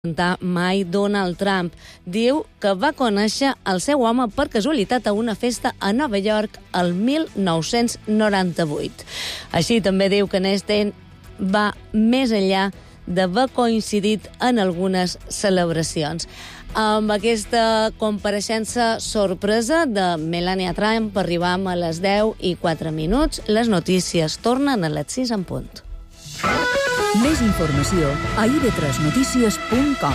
mai Donald Trump. Diu que va conèixer el seu home per casualitat a una festa a Nova York el 1998. Així també diu que Einstein va més enllà d'haver coincidit en algunes celebracions. Amb aquesta compareixença sorpresa de Melania Trump arribam a les 10:04. Les notícies tornen a les 6 en punt. Més informació a ib3notícies.com.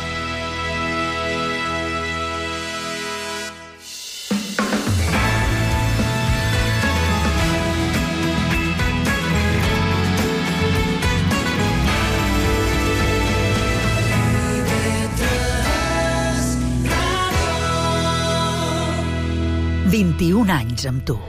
«21 anys amb tu».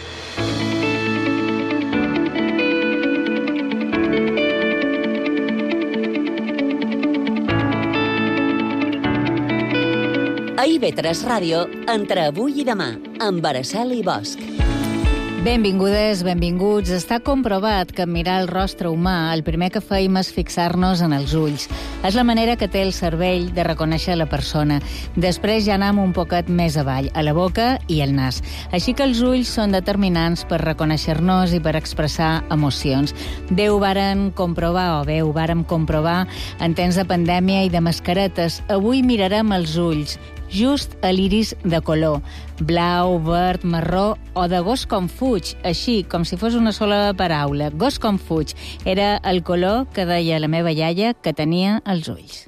A IB3 Ràdio, entre avui i demà, amb Araceli Bosch. Benvingudes, benvinguts. Està comprovat que mirar el rostre humà el primer que feim és fixar-nos en els ulls. És la manera que té el cervell de reconèixer la persona. Després ja anem un poquet més avall, a la boca i el nas. Així que els ulls són determinants per reconèixer-nos i per expressar emocions. Bé ho vàrem comprovar en temps de pandèmia i de mascaretes. Avui mirarem els ulls, just a l'iris de color, blau, verd, marró o de gos com fuig, així com si fos una sola paraula. Gos com fuig era el color que deia la meva iaia que tenia als ulls.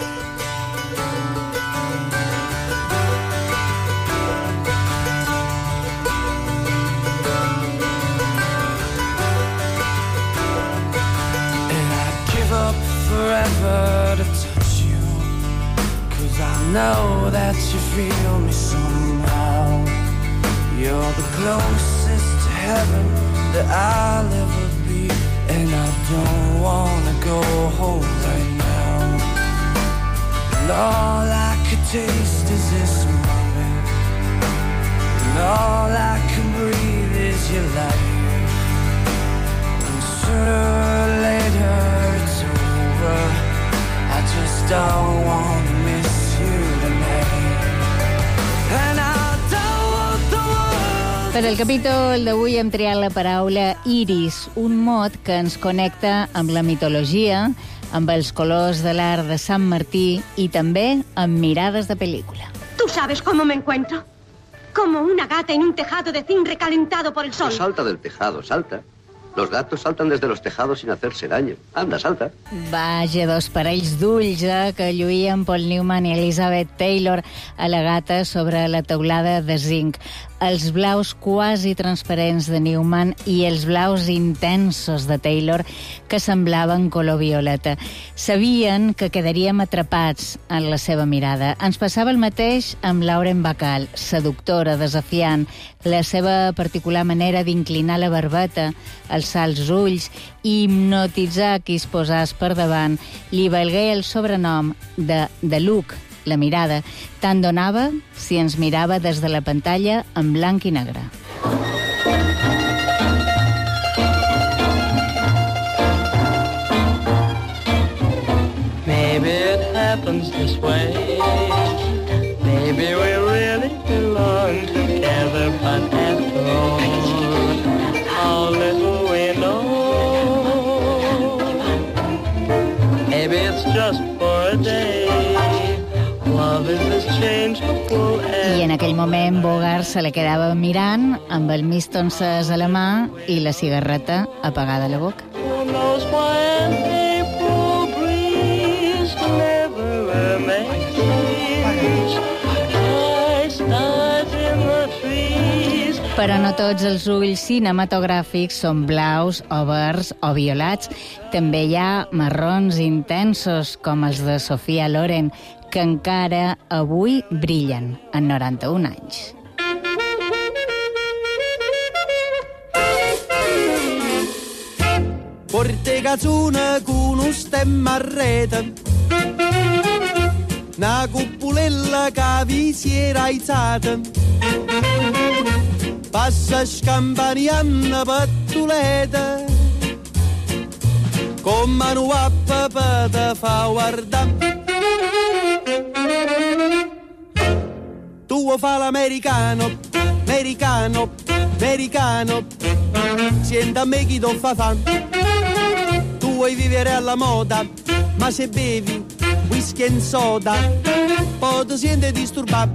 And I'd give up forever to touch you, 'cause I know that you feel me somehow. You're the closest to heaven that I'll ever be, and I don't wanna go home right now. And all I could taste is this moment, and all I can breathe is your light. And sooner or later it's over, I just don't wanna miss you tonight. And I don't want the world. Per al capítol d'avui hem triat la paraula iris, un mot que ens connecta amb la mitologia, amb els colors de l'art de Sant Martí i també amb mirades de pel·lícula. ¿Tú sabes cómo me encuentro? Como una gata en un tejado de zinc recalentado por el sol. Salta del tejado, salta. Los gatos saltan desde los tejados sin hacerse daño. Anda, salta. Vaja, dos parells d'ulls que lluïen Paul Newman i Elizabeth Taylor a la gata sobre la teulada de zinc. Els blaus quasi transparents de Newman i els blaus intensos de Taylor que semblaven color violeta. Sabien que quedaríem atrapats en la seva mirada. Ens passava el mateix amb Lauren Bacall, seductora, desafiant, la seva particular manera d'inclinar la barbeta, alçar els ulls i hipnotitzar qui es posàs per davant. Li valgué el sobrenom de The Look, la mirada. Tant donava si ens mirava des de la pantalla en blanc i negre. Maybe it happens this way. Maybe we really belong together, but after all, how little we know. Maybe it's just for a day. I en aquell moment Bogart se la quedava mirant amb el mist encès a la mà i la cigarreta apagada a la boca. Però no tots els ulls cinematogràfics són blaus o verds o violats. També hi ha marrons intensos com els de Sofia Loren, que encara avui brillen en 91 anys. Porte cazzuna con un stemma a rete, una cupolella che vi si era aizzata, passa scampanianna pattuleta, come una pappa te fa guardare. tuo fa l'americano, americano, americano. Sienta a me chi t'ho fa fan. Tu vuoi vivere alla moda, ma se bevi whisky e soda, poi ti senti disturbato.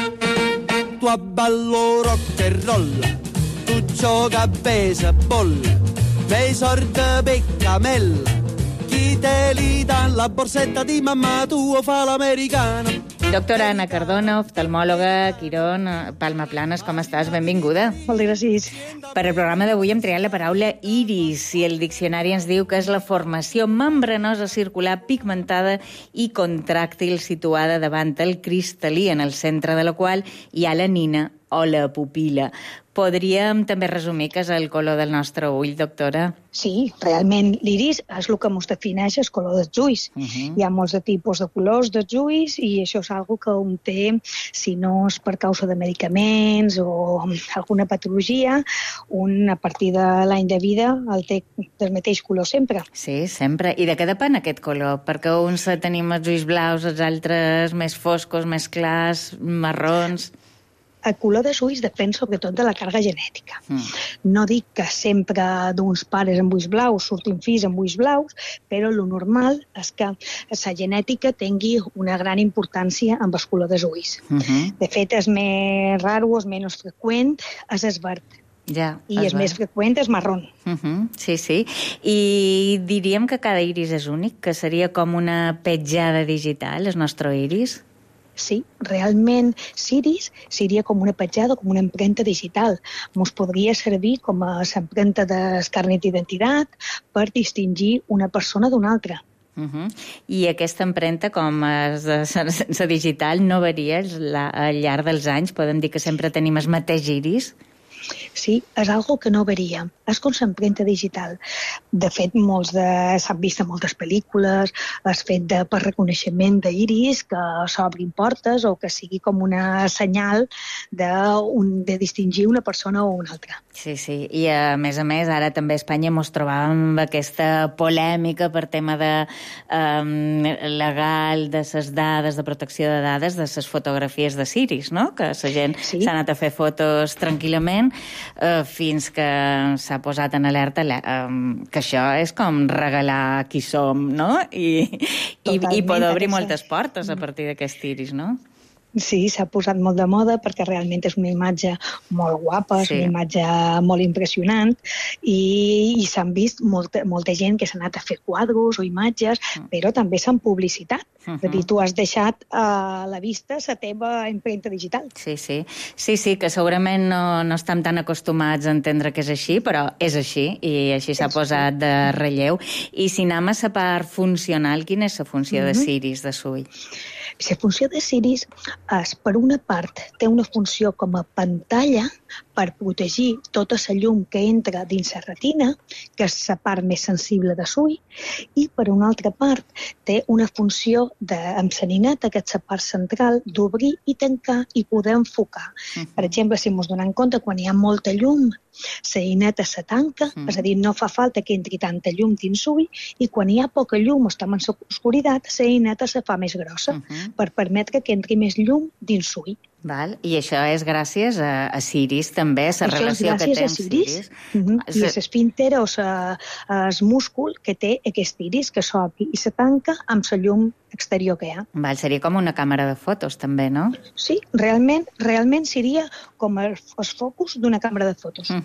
Tu abballo rock e roll, tu gioca a baseball, fai sordi per camella, chi te li dà la borsetta di mamma tua fa l'americano. Doctora Anna Cardona, oftalmòloga, Quirón, Palma Planes, com estàs? Benvinguda. Moltes gràcies. Per al programa d'avui hem triat la paraula iris i el diccionari ens diu que és la formació membranosa circular pigmentada i contràctil situada davant el cristal·lí, en el centre de la qual hi ha la nina o la pupil·la. Podríem també resumir que és el color del nostre ull, doctora? Sí, realment l'iris és el que ens defineix el color dels ulls. Hi ha molts de tipus de colors dels ulls i això és una que un té, si no és per causa de medicaments o alguna patologia, un a partir de l'any de vida el té del mateix color sempre. Sí, sempre. I de què depèn aquest color? Perquè uns tenim els ulls blaus, els altres més foscos, més clars, marrons... El color dels ulls depèn sobretot de la càrrega genètica. No dic que sempre d'uns pares amb ulls blaus surtin fills amb ulls blaus, però el normal és que la genètica tingui una gran importància amb el color dels ulls. De fet, és més raro, és menys freqüent, és el verd. Ja, I és més freqüent, és marrón. Sí, sí. I diríem que cada iris és únic, que seria com una petjada digital, el nostre iris? Sí, realment l'iris seria com una petjada, com una empremta digital. Ens podria servir com a l'empremta del carnet d'identitat per distingir una persona d'una altra. I aquesta empremta, com és la digital, no varia al llarg dels anys? Podem dir que sempre tenim el mateix iris? Sí, és algo que no varia. És com l'empremta digital. De fet, s'han vist a moltes pel·lícules, és fet per reconeixement d'iris, que s'obrin portes o que sigui com una senyal de distingir una persona o una altra. Sí, sí. I a més, ara també a Espanya ens trobàvem amb aquesta polèmica per tema legal de les dades, de protecció de dades, de les fotografies de iris, no? Que la gent s'ha anat a fer fotos tranquil·lament fins que s'ha posat en alerta que això és com regalar qui som, no? I poder obrir moltes portes a partir d'aquest iris, no? Sí, s'ha posat molt de moda perquè realment és una imatge molt guapa, és una imatge molt impressionant i s'han vist molta gent que s'ha anat a fer quadros o imatges, però també s'han publicitat. És a dir, tu has deixat a la vista la teva empremta digital. Sí, sí. Sí, que segurament no estem tan acostumats a entendre que és així, però és així i així s'ha posat de relleu. I si anem a la part funcional, quina és la funció de l'iris, de l'ull? La funció de l'iris és, per una part, té una funció com a pantalla per protegir tota la llum que entra dins la retina, que és la part més sensible de l'ull, i per una altra part té una funció amb la nineta, que és la part central, d'obrir i tancar i poder enfocar. Per exemple, si ens donem compte, quan hi ha molta llum, la nineta se tanca, és a dir, no fa falta que entri tanta llum dins l'ull, i quan hi ha poca llum o estem en l'obscuritat, la nineta se fa més grossa per permetre que entri més llum dins l'ull. I això és gràcies a l'iris, també, a la relació que té amb l'iris. I l'esfínter o el múscul que té aquest iris, que s'obri i se tanca amb la llum exterior que hi ha. Seria com una càmera de fotos, també, no? Sí, realment seria com el focus d'una càmera de fotos.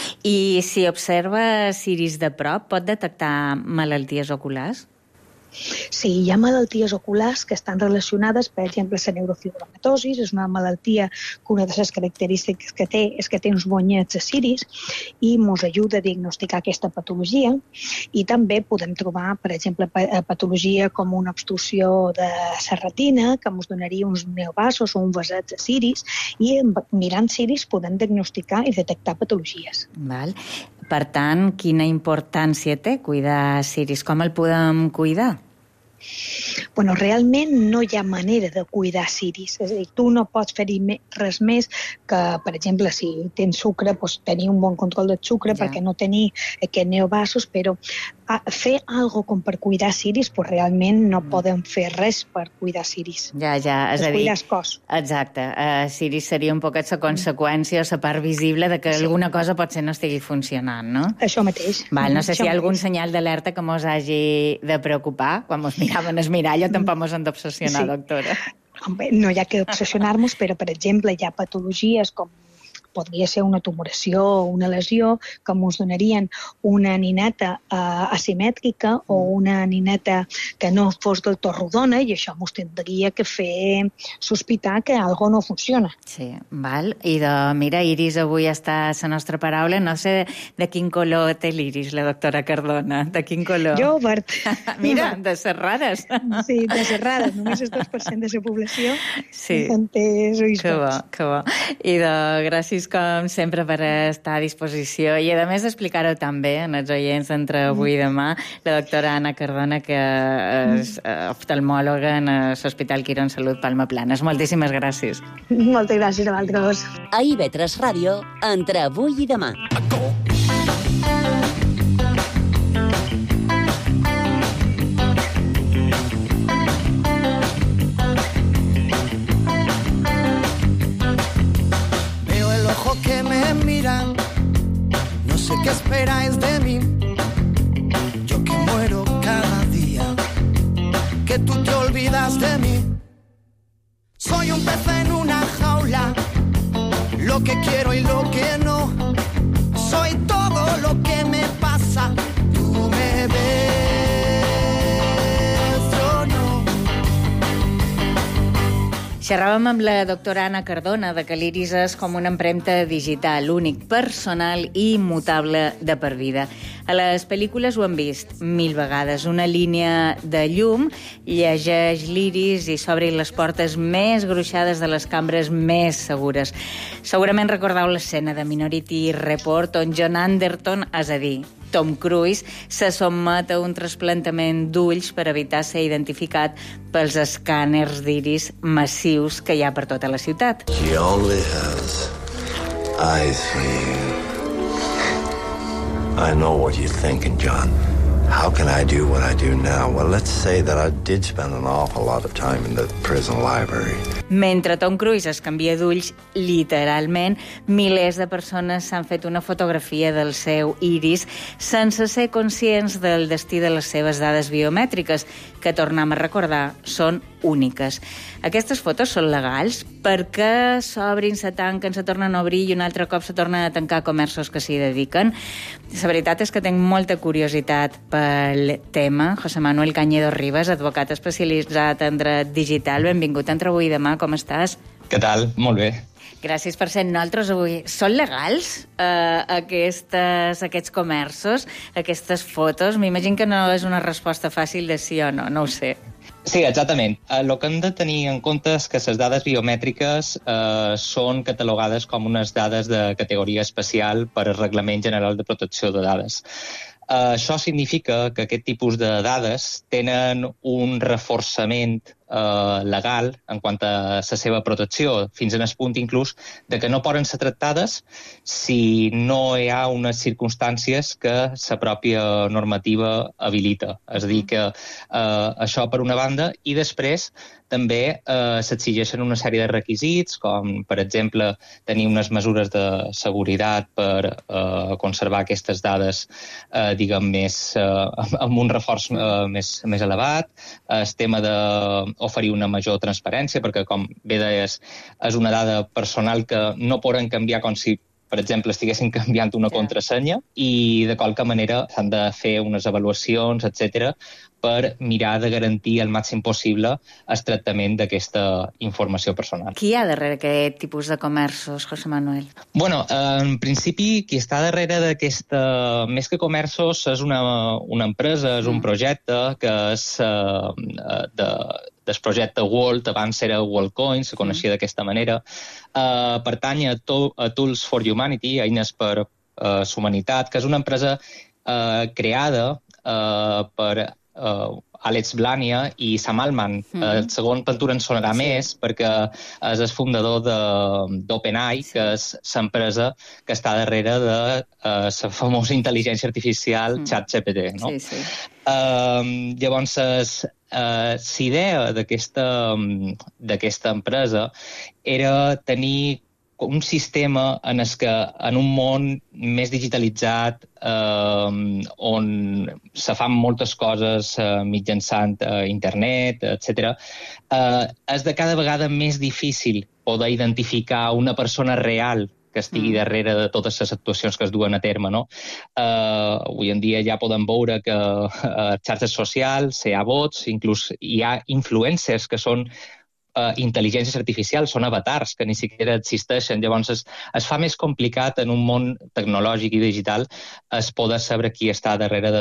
I si observa l'iris de prop, pot detectar malalties oculars? Sí, hi ha malalties oculars que estan relacionades, per exemple, la neurofibromatosi, és una malaltia que una de les característiques que té és que té uns bonyets a l'iris i ens ajuda a diagnosticar aquesta patologia, i també podem trobar, per exemple, patologia com una obstrucció de la retina, que ens donaria uns neovasos o un vaset a l'iris, i mirant l'iris podem diagnosticar i detectar patologies. Per tant, quina importància té cuidar l'iris? Com el podem cuidar? Bueno, realment no hi ha manera de cuidar ciris. És a dir, tu no pots fer-hi res més que, per exemple, si tens sucre, doncs tenir un bon control del sucre perquè no tenir aquests neovasos, però fer alguna com per cuidar ciris, doncs realment no podem fer res per cuidar ciris. Ja, és a dir... cuidar el cos. Exacte. Ciris seria un poquet la conseqüència o la part visible de que alguna cosa potser no estigui funcionant, no? Això mateix. Val, no sé si hi ha algun senyal d'alerta que mos hagi de preocupar quan mos miraven el mirall o tampoc mos han d'obsessionar, doctora. No hi ha que obsessionar-nos, però, per exemple, hi ha patologies com podria ser una tumoració o una lesió que ens donarien una nineta asimètrica o una nineta que no fos del tot rodona, i això ens tindria que fer sospitar que alguna no funciona. Sí, val. I mira, Iris, avui està a la nostra paraula. No sé de quin color té l'Iris, la doctora Cardona. De quin color? Jo, verd. Mira, de ser rares. Sí, de ser rares. Només el 2% de la població té ulls verds. Que bo. I gràcies com sempre per estar a disposició i a més d'explicar-ho també en els oients entre avui i demà, la doctora Anna Cardona, que és oftalmòloga en l'Hospital Quirón Salut Palma Planes. Moltíssimes gràcies. Moltes gràcies a vosaltres. A IB3 Ràdio, entre avui i demà. Que me miran, no sé qué esperáis de mí. Yo que muero cada día, que tú te olvidas de mí. Soy un pez en una jaula, lo que quiero y lo que no. Soy todo lo que me pasa, tú me ves o no. Xerràvem amb la doctora Anna Cardona de que l'Iris és com una empremta digital, únic, personal i immutable de per vida. A les pel·lícules ho hem vist 1000 vegades. Una línia de llum llegeix l'Iris i s'obrin les portes més gruixades de les cambres més segures. Segurament recordeu l'escena de Minority Report on John Anderton, és a dir, Tom Cruise, se sotmet a un trasplantament d'ulls per evitar ser identificat pels escàners d'iris massius que hi ha per tota la ciutat. She only has eyes for you. I know what you're thinking, John. How can I do what I do now? Well, let's say that I did spend an awful lot of time in the prison library. Mentre Tom Cruise es canvia d'ulls, literalment, milers de persones s'han fet una fotografia del seu iris sense ser conscients del destí de les seves dades biomètriques, que, tornem a recordar, són úniques. Aquestes fotos són legals? Per què s'obrin, se tanquen, se tornen a obrir i un altre cop se tornen a tancar comerços que s'hi dediquen? La veritat és que tinc molta curiositat pel tema. José Manuel Cañedo Rivas, advocat especialitzat en dret digital. Benvingut a Entre avui i demà, com estàs? Què tal? Molt bé. Gràcies per ser nosaltres avui. Són legals aquests comerços, aquestes fotos? M'imagino que no és una resposta fàcil de sí o no, no ho sé. Sí, exactament. El que hem de tenir en compte és que les dades biomètriques són catalogades com unes dades de categoria especial per al Reglament General de Protecció de Dades. Això significa que aquest tipus de dades tenen un reforçament legal en quant a la seva protecció, fins en el punt inclús de que no poden ser tractades si no hi ha unes circumstàncies que la pròpia normativa habilita. És a dir, que això per una banda, i després també s'exigeixen una sèrie de requisits, com, per exemple, tenir unes mesures de seguretat per conservar aquestes dades, diguem, amb un reforç més elevat, el tema d'oferir una major transparència, perquè, com bé deies, és una dada personal que no poden canviar com si, per exemple, estiguessin canviant una contrasenya, i de qualque manera s'han de fer unes avaluacions, etc., per mirar de garantir al màxim possible el tractament d'aquesta informació personal. Qui hi ha darrere aquest tipus de comerços, José Manuel? Bueno, en principi, qui està darrere d'aquesta, més que comerços, és una empresa, és un projecte que és del projecte World, abans era WorldCoin, se coneixia d'aquesta manera, pertany a Tools for Humanity, Eines per la Humanitat, que és una empresa creada per Alex Blania i Sam Altman. El segon Pentura en sonarà més perquè és el fundador d'OpenAI, que és l'empresa que està darrere de la famosa intel·ligència artificial ChatGPT. No? Llavors, l'idea d'aquesta empresa era tenir un sistema en un món més digitalitzat, on se fan moltes coses mitjançant internet, etc., és de cada vegada més difícil poder identificar una persona real que estigui darrere de totes les actuacions que es duen a terme. No? Avui en dia ja podem veure que a xarxes socials hi ha bots, inclús hi ha influencers que són intel·ligències artificials, són avatars que ni siquiera existeixen. Llavors es fa més complicat en un món tecnològic i digital es poder saber qui està darrere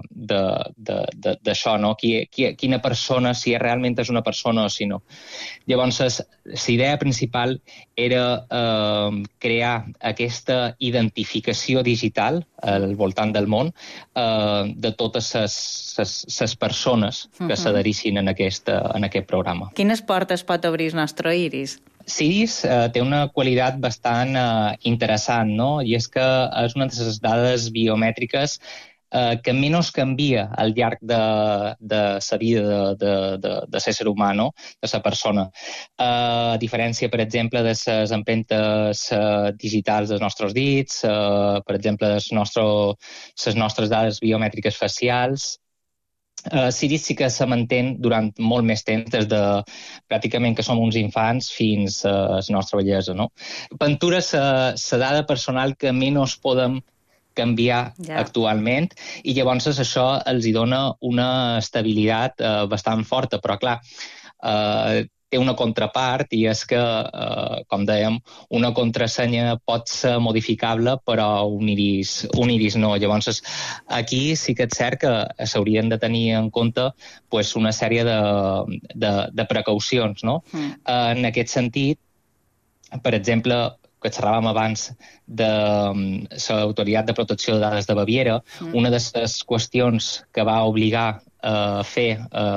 d'això, no? Quina persona, si realment és una persona o si no. Llavors, la idea principal era crear aquesta identificació digital al voltant del món de totes les persones que s'adherissin en aquest programa. Quines portes pot obrir el nostre Iris? Siris té una qualitat bastant interessant, no? I és que és una de les dades biomètriques que menys canvia al llarg de la vida de l'ésser humà, no? De la persona. A diferència, per exemple, de les empentes digitals dels nostres dits, per exemple, les nostres dades biomètriques facials, Siris sí que se manté durant molt més temps, des de pràcticament que som uns infants fins a la nostra vellesa. No? Pentura és la dada personal que menys podem canviar actualment, i llavors això els dona una estabilitat bastant forta, però clar, té una contrapart, i és que, com dèiem, una contrasenya pot ser modificable, però un iris no. Llavors, aquí sí que és cert que s'haurien de tenir en compte una sèrie de precaucions. No? En aquest sentit, per exemple, que xerràvem abans de l'Autoritat de Protecció de Dades de Baviera, una de les qüestions que va obligar a fer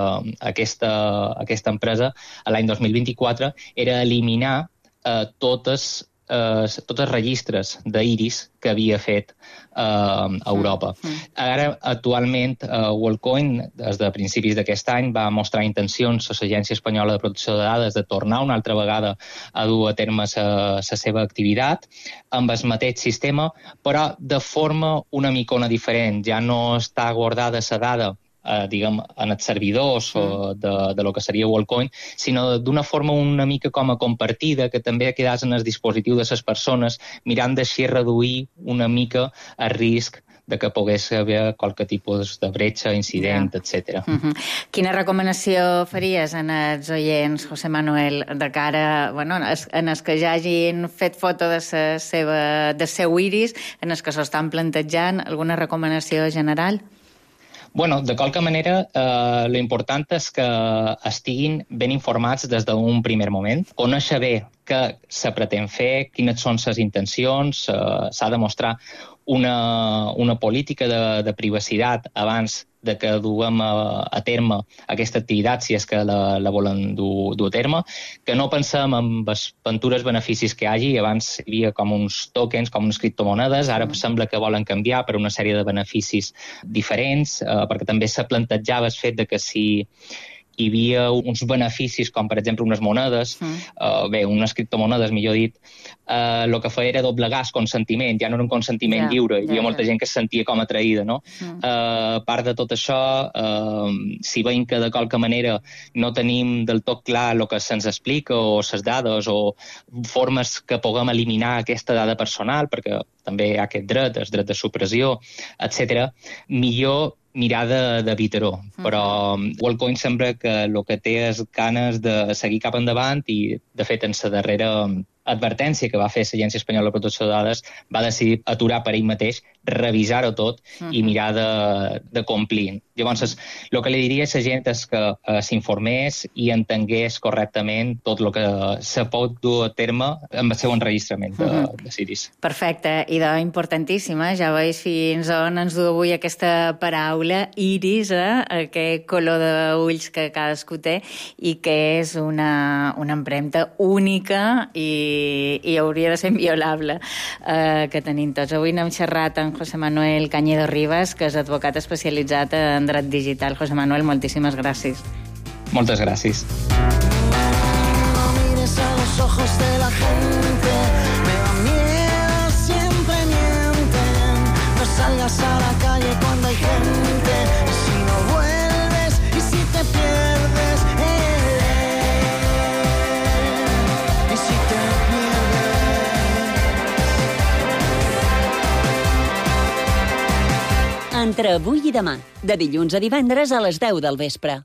aquesta empresa l'any 2024 era eliminar tots els registres d'Iris que havia fet a Europa. Ara, actualment, WorldCoin, des de principis d'aquest any, va mostrar intencions a l'Agència Espanyola de Protecció de Dades de tornar una altra vegada a dur a terme la seva activitat amb el mateix sistema, però de forma una micona diferent. Ja no està guardada la dada diguem, en els servidors de lo que seria WorldCoin, sinó d'una forma una mica com a compartida, que també quedés en el dispositiu de les persones, mirant d'així reduir una mica el risc de que pogués haver qualque tipus de bretxa, incident, etc. Quina recomanació faries en els oients, José Manuel, de cara, en els que ja hagin fet foto de seu iris, en els que s'ho estan plantejant, alguna recomanació general? Bueno, de qualque manera, lo important és que estiguin ben informats des d'un primer moment, conèixer bé què se pretén fer, quines són les intencions, s'ha de mostrar una política de privacitat abans de que duguem a terme aquesta activitat, si és que la volen dur a terme, que no pensem en les ventures beneficis que hi hagi. Abans hi havia com uns tokens, com unes criptomonedes, ara sembla que volen canviar per una sèrie de beneficis diferents, perquè també s'ha plantejat el fet de que si hi havia uns beneficis, com per exemple unes monedes, unes criptomonedes, millor dit, el que feia era doblegar el consentiment, ja no era un consentiment lliure, hi havia molta gent que es sentia com atraïda, no? A part de tot això, si veiem que de qualque manera no tenim del tot clar el que se'ns explica, o les dades, o formes que puguem eliminar aquesta dada personal, perquè també hi ha aquest dret, el dret de supressió, etc., millor mirar d'evitar-ho, però WorldCoin sembla que el que té és ganes de seguir cap endavant i, de fet, en la darrera advertència que va fer l'Agència Espanyola de Protecció de Dades va decidir aturar per ell mateix revisar-ho tot i mirar de complir. Llavors, el que li diria a la gent és que s'informés i entengués correctament tot el que se pot dur a terme amb el seu enregistrament de CIRIS. Perfecte, idea importantíssima. Ja veus fins on ens du avui aquesta paraula, iris, aquest color d'ulls que cadascú té i que és una empremta única i hauria de ser inviolable que tenim tots. Avui n'hem xerrat amb José Manuel Cañedo Rivas, que és advocat especialitzat en dret digital. José Manuel, moltíssimes gràcies. Moltes gràcies. No mires a los ojos de la gente, me da miedo, siempre mienten. No salgas a la calle cuando hay gente, y si no vuelves, y si te pierdes, y si te Entre avui i demà, de dilluns a divendres a les 10 del vespre.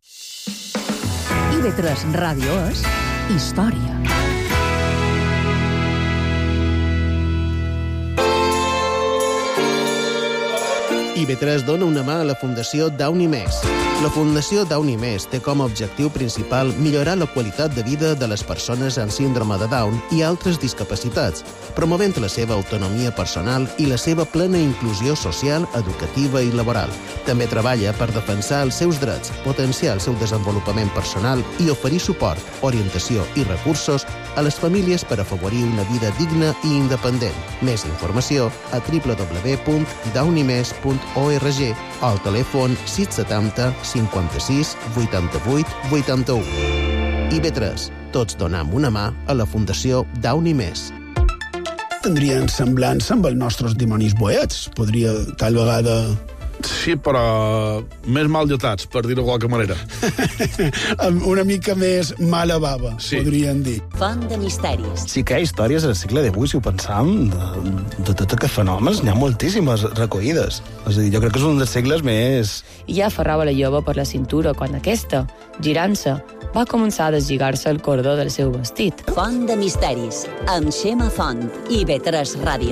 IB3 Ràdio és història. IB3 dona una mà a la Fundació Downy Més. La Fundació Downy Més té com a objectiu principal millorar la qualitat de vida de les persones amb síndrome de Down i altres discapacitats, promovent la seva autonomia personal i la seva plena inclusió social, educativa i laboral. També treballa per defensar els seus drets, potenciar el seu desenvolupament personal i oferir suport, orientació i recursos a les famílies per afavorir una vida digna i independent. Més informació a www.downymes.org o al telèfon 670 56 88 81. IB3. Tots donem una mà a la Fundació Downy Més. Tindrien semblança amb els nostres dimonis boets. Podria, tal vegada... Sí, però més mal dotats, per dir-ho de qualque manera. Una mica més mala bava, podríem dir. Font de misteris. Sí que hi ha històries al segle XVIII, si ho pensam, de tots aquests fenòmens, n'hi ha moltíssimes recollides. És a dir, jo crec que és un dels segles més... I ja aferrava la jove per la cintura quan aquesta, girant-se, va començar a deslligar-se el cordó del seu vestit. Font de misteris, amb Xema Font, IB3 Ràdio.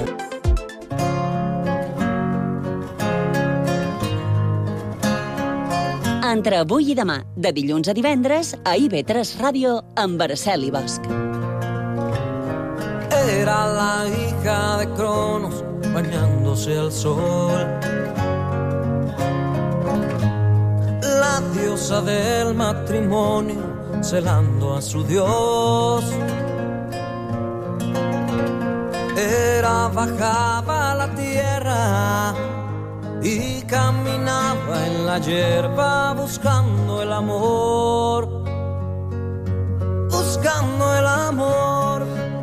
Entre avui i demà, de dilluns a divendres, a IB3 Ràdio, amb Araceli Bosch. Era la hija de Cronos, bañándose al sol. La diosa del matrimonio, celando a su dios. Hera bajaba a la tierra y caminaba en la hierba buscando el amor, buscando el amor.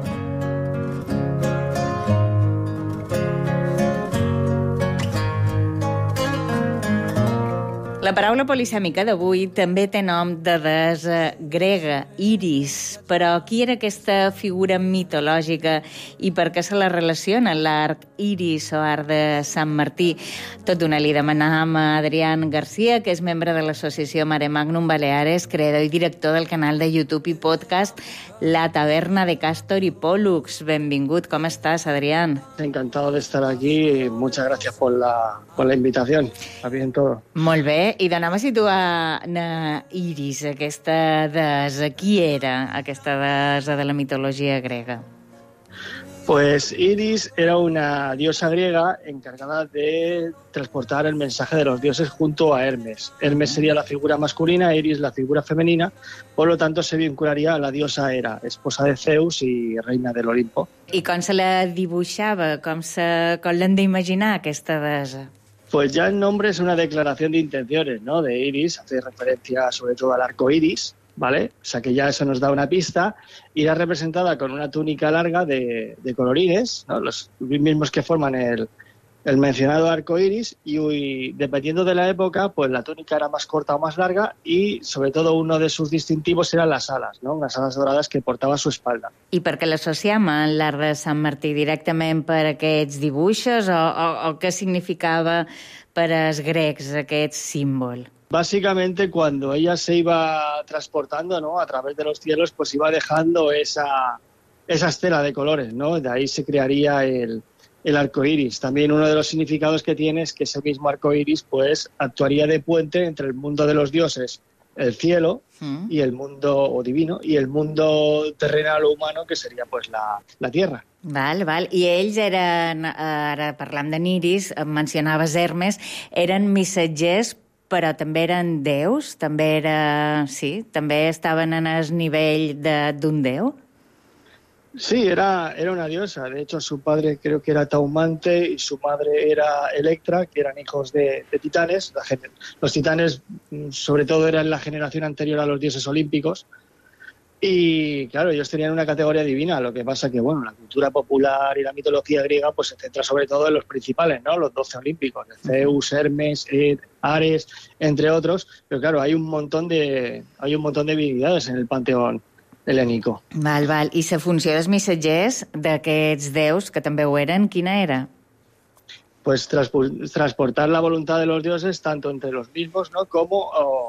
La paraula polisèmica d'avui també té nom de deessa grega, Iris. Però qui era aquesta figura mitològica i per què se la relaciona l'arc Iris o arc de Sant Martí? Tot d'una li demanàvem a Adrián García, que és membre de l'associació Mare Magnum Baleares, creador i director del canal de YouTube i podcast La Taberna de Cástor y Pólux. Benvingut, com estàs, Adrián? Encantado de estar aquí y muchas gracias por la invitación. Está bien todo. Molt bé. I d'anem a situar Iris, aquesta deessa. Qui era aquesta deessa de la mitologia grega? Pues Iris era una diosa griega encargada de transportar el mensaje de los dioses junto a Hermes. Hermes sería la figura masculina, Iris la figura femenina, por lo tanto se vincularía a la diosa Hera, esposa de Zeus y reina del Olimpo. I com se la dibuixava? Com l'hem d'imaginar, aquesta deessa? Pues ya el nombre es una declaración de intenciones, ¿no? De Iris, hace referencia sobre todo al arco iris, ¿vale? O sea que ya eso nos da una pista. Irá representada con una túnica larga de colorines, ¿no? Los mismos que forman el mencionado arco iris, y dependiendo de la época, pues la túnica era más corta o más larga, y sobre todo uno de sus distintivos eran las alas, ¿no? Unas alas doradas que portava a su espalda. I per què l'associem a l'arc de Sant Martí? Directament per aquests dibuixos o què significava per als grecs aquest símbol? Básicamente, cuando ella se iba transportando, ¿no?, a través de los cielos, pues iba dejando esa estela de colores, ¿no? De ahí se crearía el el arco iris. También uno de los significados que tiene es que ese mismo arco iris pues, actuaría de puente entre el mundo de los dioses, el cielo, y el mundo divino, i el mundo terrenal o humano, que seria pues, la tierra. Val. I ells eren, ara parlam de Niris, mencionaves Hermes, eren missatgers, però també eren déus? També estaven en el nivell d'un déu? Sí, era una diosa. De hecho, su padre creo que era Taumante y su madre era Electra, que eran hijos de titanes. Los titanes, sobre todo, eran la generación anterior a los dioses olímpicos. Y, claro, ellos tenían una categoría divina. Lo que pasa que, bueno, la cultura popular y la mitología griega pues se centra sobre todo en los principales, ¿no? Los 12 olímpicos, Zeus, Hermes, Ares, entre otros. Pero, claro, hay un montón de divinidades en el panteón helénico. Val. I la funció dels missatgers d'aquests déus, que també ho eren, quina era? Pues transportar la voluntad de los dioses tanto entre los mismos, ¿no? Como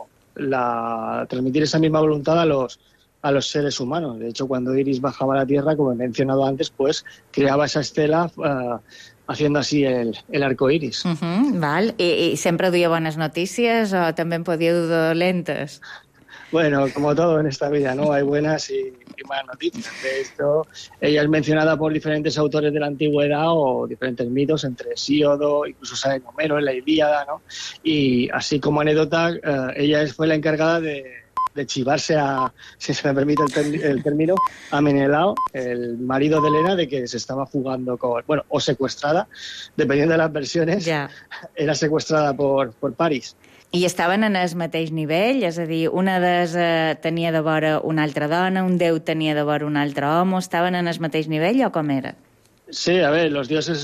transmitir esa misma voluntad a los seres humanos. De hecho, cuando Iris bajaba a la Tierra, como he mencionado antes, pues creaba esa estela haciendo así el arco iris. Val. I sempre duia bones notícies o també en podia dur dolentes? Bueno, como todo en esta vida, ¿no? Hay buenas y malas noticias. De esto, ella es mencionada por diferentes autores de la antigüedad o diferentes mitos, entre Hesíodo, incluso sale en Homero, en la Ilíada, ¿no? Y así como anécdota, ella fue la encargada de chivarse si se me permite el término, a Menelao, el marido de Helena, de que se estaba jugando o secuestrada, dependiendo de las versiones, era secuestrada por Paris. I estaven en el mateix nivell? És a dir, una d'elles tenia de vora una altra dona, un déu tenia de vora un altre home, estaven en el mateix nivell o com era? Sí, a ver, los dioses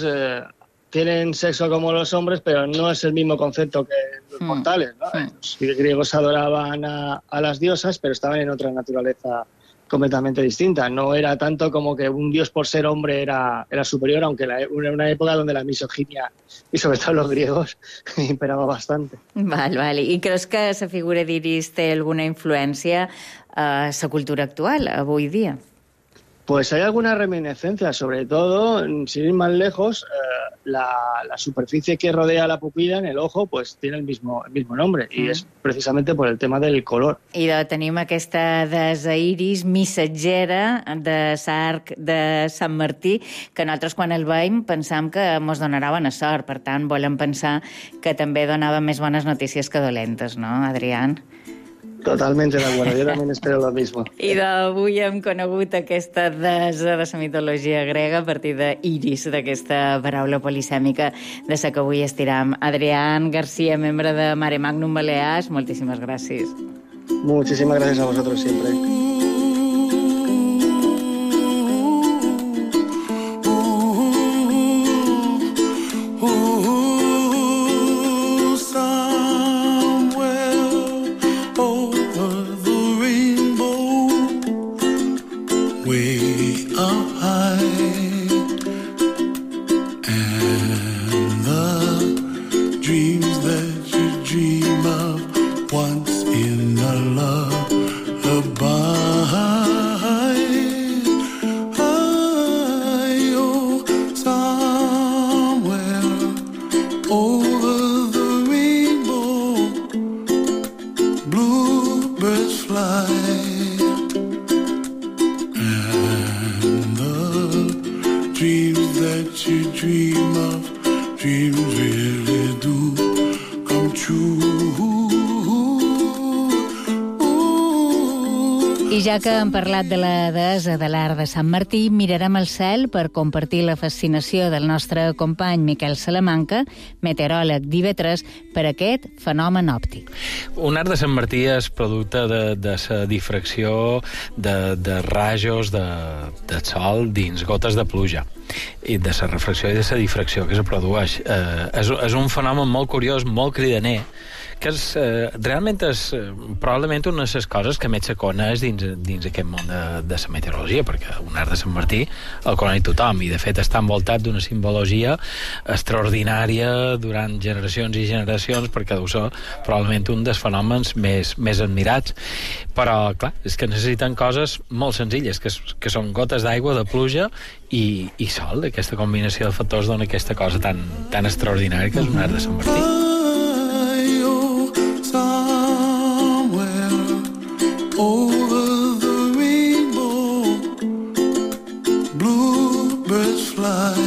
tienen sexo como los hombres, pero no es el mismo concepto que los mortales, ¿no? Los griegos adoraban a las diosas, pero estaban en otra naturaleza completamente distinta. No era tanto como que un dios por ser hombre era superior, aunque era una época donde la misoginia, y sobre todo los griegos, imperava bastante. Val. I creus que la figura d'Iris té alguna influència a la cultura actual, avui dia? Pues hay alguna reminiscencia, sobre todo, sin ir más lejos, la superficie que rodea la pupila en el ojo pues tiene el mismo nombre y es precisamente por el tema del color. I tenim aquesta desa Iris, missatgera de l'arc de Sant Martí, que nosaltres quan el veiem pensam que mos donarà bona sort, per tant volem pensar que també donava més bones notícies que dolentes, no, Adrián? Totalmente de acuerdo, yo también espero lo mismo. I d'avui hem conegut aquesta desa de la mitologia grega a partir d'Iris, d'aquesta paraula polisèmica de la que avui estiram. Adrián García, membre de Mare Magnum Balears, moltíssimes gràcies. Muchísimas gracias a vosotros siempre. I ja que hem parlat de la deessa de l'Arc de Sant Martí, mirarem al cel per compartir la fascinació del nostre company Miquel Salamanca, meteoròleg d'IV3, per aquest fenomen òptic. Un arc de Sant Martí és producte de la difracció de rajos de sol dins gotes de pluja i de la refracció i de la difracció que se produeix. És un fenomen molt curiós, molt cridaner, que realment és probablement una de les coses que més se coneix dins aquest món de la meteorologia, perquè un arc de Sant Martí el coneix tothom, i de fet està envoltat d'una simbologia extraordinària durant generacions i generacions, perquè deu ser probablement un dels fenòmens més admirats. Però, clar, és que necessiten coses molt senzilles, que són gotes d'aigua, de pluja i sol. Aquesta combinació de factors dona aquesta cosa tan extraordinària que és un arc de Sant Martí. Over the rainbow, bluebirds fly.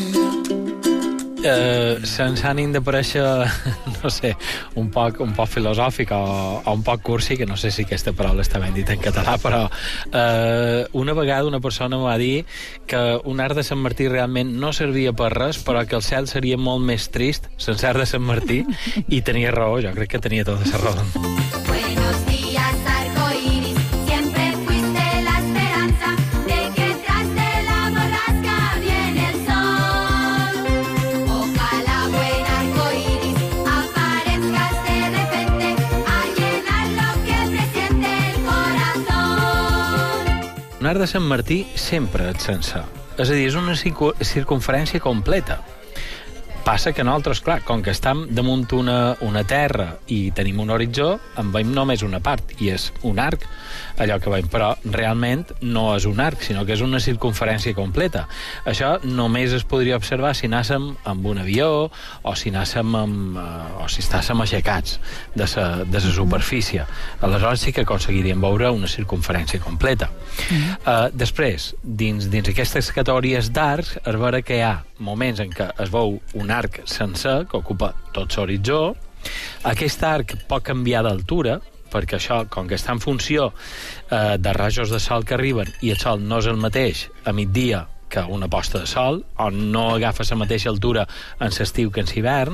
Sense ànim de parèixer, no sé, un poc filosòfic o un poc cursi, que no sé si aquesta paraula està ben dita en català, però una vegada una persona em va dir que un arc de Sant Martí realment no servia per res, però que el cel seria molt més trist sense arc de Sant Martí, i tenia raó, jo crec que tenia tota la raó. Buenos días, arcoíris, siempre fuiste la esperanza de que tras de la borrasca viene el sol. Ojalá, buen arcoíris, aparezcas de repente a llenar lo que presiente el corazón. Un arc de Sant Martí sempre és sencer, és a dir, és una circunferència completa. Passa que nosaltres, clar, com que estem damunt una terra i tenim un horitzó, en veiem només una part, i és un arc, allò que veiem, però realment no és un arc, sinó que és una circunferència completa. Això només es podria observar si anàssim amb un avió o si estàssim aixecats de la superfície. Aleshores sí que aconseguiríem veure una circunferència completa. Després, dins aquestes categories d'arcs, es veurà que hi ha moments en què es veu un arc sencer que ocupa tot l'horitzó. Aquest arc pot canviar d'altura, perquè això, com que està en funció de rajos de sol que arriben, i el sol no és el mateix a migdia que una posta de sol, o no agafa la mateixa altura en l'estiu que en l'hivern,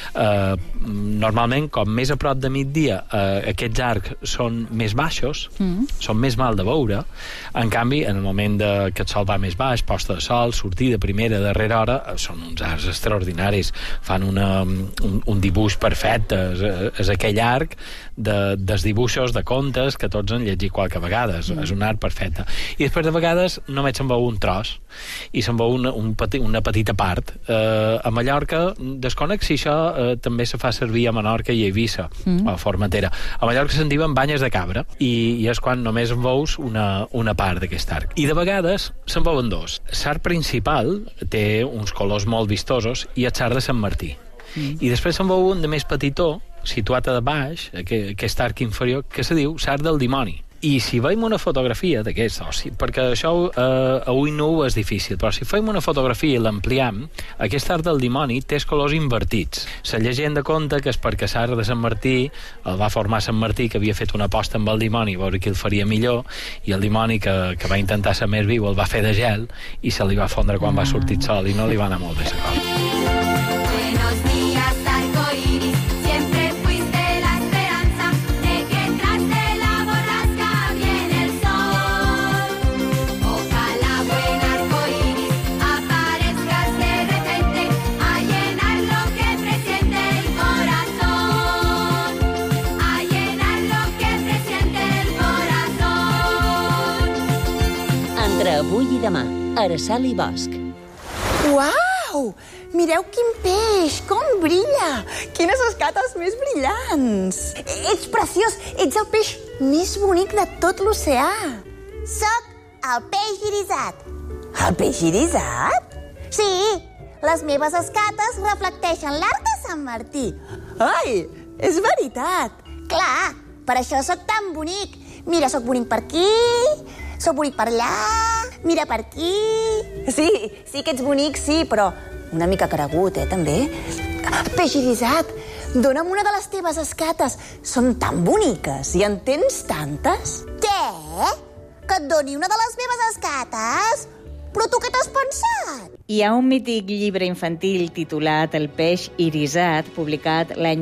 normalment, com més a prop de migdia, aquests arcs són més baixos, són més mal de veure. En canvi, en el moment que el sol va més baix, posta de sol, sortida, primera, darrera hora, són uns arcs extraordinaris, fan un dibuix perfecte, és aquell arc dels dibuixos de contes que tots han llegit qualque vegada, és un arc perfecte. I després, de vegades, només se'n veu un tros, i se'n veu una petita part. A Mallorca, desconec si això també se fa servir a Menorca i a Eivissa, a Formentera. A Mallorca se'n diuen banyes de cabra, i és quan només en veus una part d'aquest arc. I de vegades se'n veuen dos. L'arc principal té uns colors molt vistosos, i és l'arc de Sant Martí. I després se'n veu un de més petitó, situat a baix, aquest arc inferior, que se diu l'arc del dimoni. I si veiem una fotografia d'aquest, perquè això avui no és difícil, però si fem una fotografia i l'ampliem, aquest arc del dimoni té els colors invertits. La llegenda conta que és perquè l'arc de Sant Martí el va formar Sant Martí, que havia fet una aposta amb el dimoni a veure qui el faria millor, i el dimoni, que va intentar ser més viu, el va fer de gel i se li va fondre quan va sortir el sol, i no li va anar molt bé la cosa. Buenos días, arcoíris, siempre fuiste la esperanza de que tras de la borrasca viene el sol. Ojalá, buen arcoíris, aparezcas de repente a llenar lo que presiente el corazón. A llenar lo que presiente el corazón. Entre avui i demà, Araceli Bosch. Uau! Mireu quin peix, com brilla! Quines escates més brillants! Ets preciós, ets el peix més bonic de tot l'oceà. Soc el peix irisat. El peix irisat? Sí, les meves escates reflecteixen l'arc de Sant Martí. Ai, és veritat! Clar, per això sóc tan bonic. Mira, sóc bonic per aquí, sóc bonic per allà, mira per aquí... Sí que ets bonic, sí, però una mica caragut, també. Peix irisat, dona'm una de les teves escates. Són tan boniques i en tens tantes. Què? Que et doni una de les meves escates? Però tu què t'has pensat? Hi ha un mític llibre infantil titulat El peix irisat, publicat l'any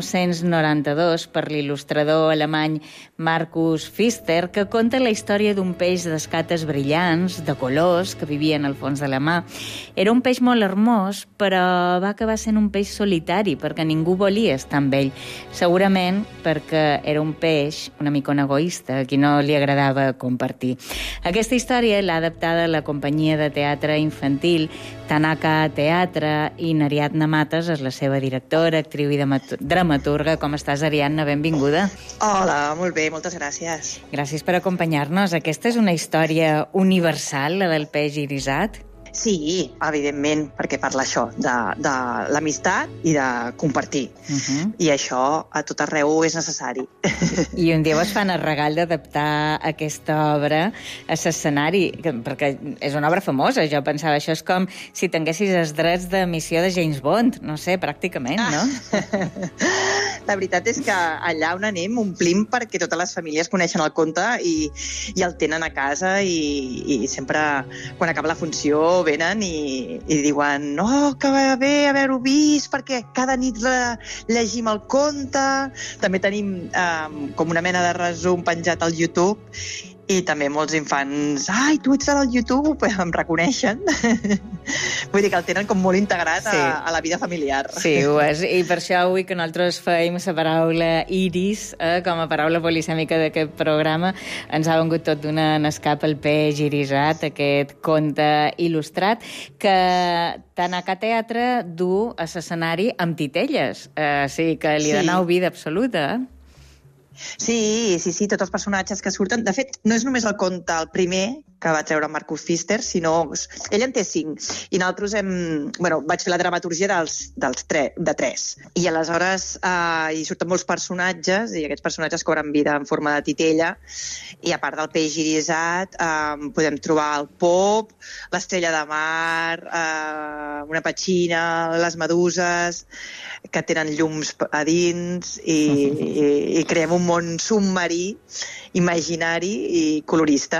1992 per l'il·lustrador alemany Markus Pfister, que conta la història d'un peix d'escates brillants, de colors, que vivien al fons de la mar. Era un peix molt hermós, però va acabar sent un peix solitari, perquè ningú volia estar amb ell. Segurament perquè era un peix una mica egoista, a qui no li agradava compartir. Aquesta història l'ha adaptada la companyia de teatre infantil Tanaka Teatre i Ariadna Matas és la seva directora, actriu i dramaturga. Com estàs, Ariadna? Benvinguda. Hola, molt bé, moltes gràcies. Gràcies per acompanyar-nos. Aquesta és una història universal, la del peix irisat? Sí, evidentment, perquè parla això, de l'amistat i de compartir. I això a tot arreu és necessari. I un dia es fan el regal d'adaptar aquesta obra a l'escenari, perquè és una obra famosa. Jo pensava, això és com si tinguessis els drets d'emissió de James Bond, no sé, pràcticament, no? La veritat és que allà on anem omplim perquè totes les famílies coneixen el conte i el tenen a casa i sempre, quan acaba la funció, venen i diuen que va bé haver-ho vist perquè cada nit llegim el conte. També tenim com una mena de resum penjat al YouTube i també molts infants, ai, tu ets del YouTube, em reconeixen. Vull dir que el tenen com molt integrat a la vida familiar. Sí, ho és, i per això avui que nosaltres feim la paraula iris com a paraula polisèmica d'aquest programa, ens ha vengut tot d'una en escap el peix irisat, aquest conte il·lustrat, que Tanaka Teatre du a l'escenari amb titelles, sí, que li doneu vida absoluta. Sí, tots els personatges que surten. De fet, no és només el conte, el primer, que va treure Markus Pfister, sinó... Ell en té 5, i nosaltres vaig fer la dramaturgia de 3. I aleshores hi surten molts personatges, i aquests personatges cobren vida en forma de titella, i a part del peix irisat podem trobar el pop, l'estrella de mar, una petxina, les meduses, que tenen llums a dins, i creem un món submarí, imaginari i colorista.